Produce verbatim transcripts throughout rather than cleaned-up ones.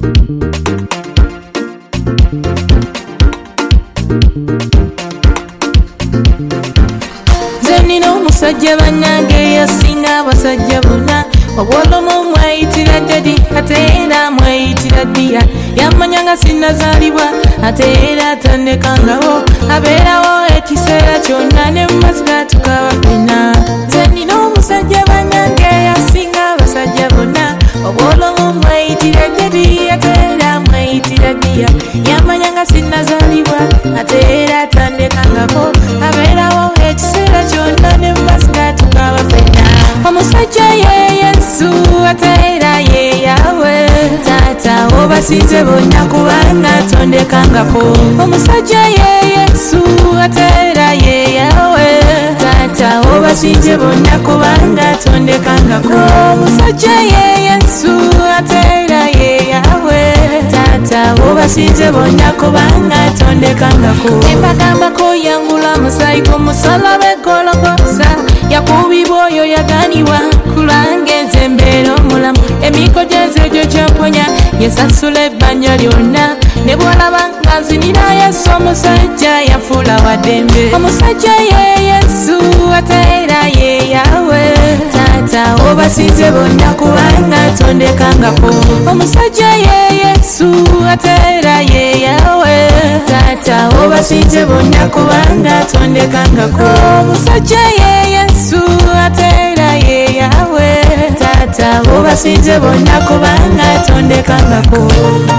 Zenino musajja bannange yasinga abasajja bonna obwolomo mweyitira ddadi ate era mweyitira ddiya yamanya nga sinnazaalibwa ate era atandekangawo abeerawo ekiseera kyonna ne mumazima tukaba ffenna zenino omusajja bannange yasinga abasajja bonna obwolomo mweyitira ddadi ate era mweyitira ddiya yamanya nga sinnazaalibwa ate era atandekangako abeerawo ekiseera kyonna ne mumazima tukaba ffenna omusajja ye Yesu ate era ye Yahwe taata obasinze bonna kubanga tondekangako omusajja ye Yesu ate era ye Yahwe taata obasinze bonna kubanga tondekangako omusajja ye Yesu ate era ye Yahwe taata obasinze bonna kubanga tondekangako embagambako yangula musaayi ku musalaba Gologotha yakubibwa oyo yaganibwa kulanga enze mbeera omulamu emikojo egyo gy'emponya yesasula ebbanja lyonna ne bw'olaba nga nzinira Yesu omusajja yafuula wa ddembe omusajja ye Yesu ate era ye Yahwe taata obasinze bonna kubanga tondekangako omusajja ye Yesu ate era ye Yahwe taata obasinze bonna kubanga tondekangako omusajja ye Yesu ate era ye Yahwe taata obasinze bonna kubanga tondekangako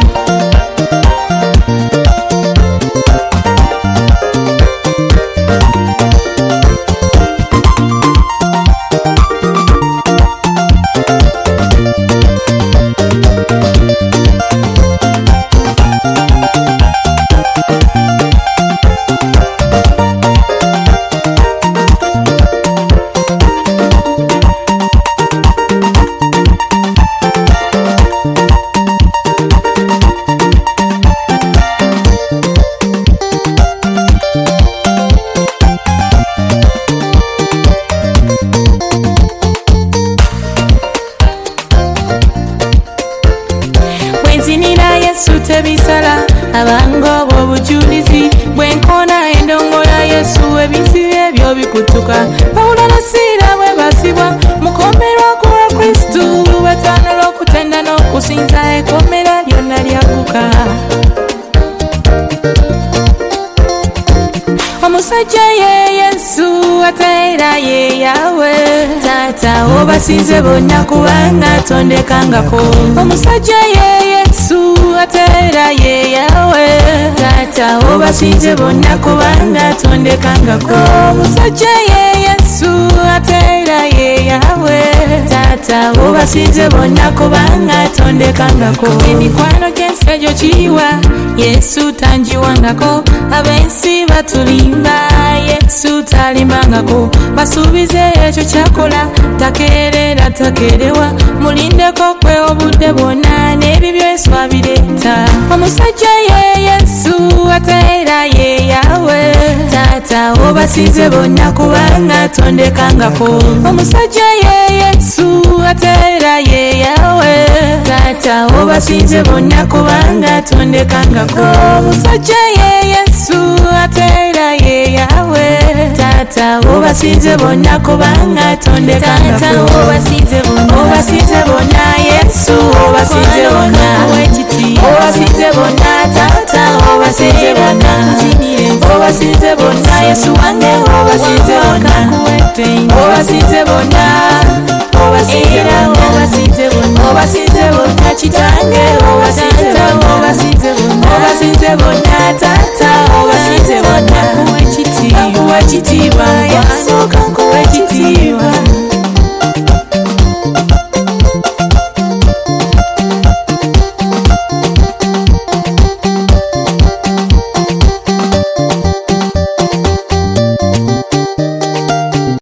nzinira Yesu tebisala abango obujulizi bwenkona endongola Yesu ebisibe ebyo bikutuka Pawulo ne Sira bwe basibwa mukomera kwa Kristu batanala okutenda n'okusinza ekomera lyonna lyaguka omusajja ye Yesu ate era ye Yahwe taata obasinze bonna kubanga tondekangako omusajja ye Yesu ate era ye Yahwe taata obasinze bonna kubanga tondekangako omusajja ye Yesu ate era ye Yahwe taata obasinze bonna kubanga tondekangako emikwano gy'ensi egyo kiyiwa Yesu tangiwangako ab'ensi batulimba Yesu talimbangako basuubize ekyo kyakola takeerera takeerewa mulindeko kwe obudde bwonna n'ebibyo Yesu abireeta omusajja ye Yesu ate era ye Yahwe taata obasinze bonna kubanga tondekangako omusajja ye Yesu ate era ye Yahwe taata obasinze bonna kubanga tondekangako omusajja ye Yesu ate era ye Yahwe taata obasinze bonna kubanga tondekangako obasinze bonna obasinze bonna Yesu obasinze bonna obasinze bonna taata obasinze bonna obasinze bonna Yesu wange obasinze bonna obasinze bonna obasinze bonna obasinze bonna obasinze bonna kitange obasinze bonna obasinze bonna obasinze bonna taata